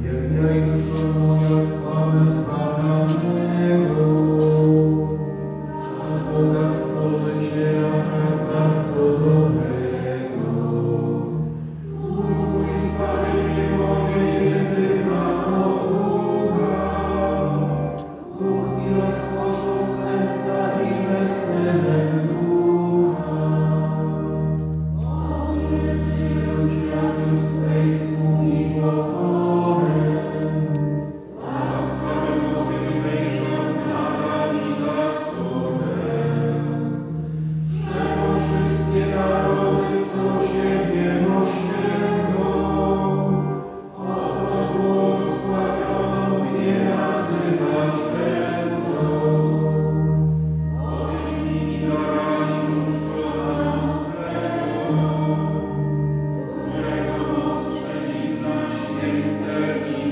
Uwielbiaj duszo moja sławę Pana mego, a Boga Stworzyciela tak bardzo dobrego. Bóg mój zbawienie moje, jedyna potługa. Bóg mi rozkoszą serca i weselem ducha. On jest przyjaciół swej sługi pokorę. Łaskawy wejrzą nadal i dać córę. Czego wszystkie narody, co Ciebie oświętą, oto błogosławioną mnie nazywać będą. Ogień i darami uczczoną Twego, którego moc przeciwna święte i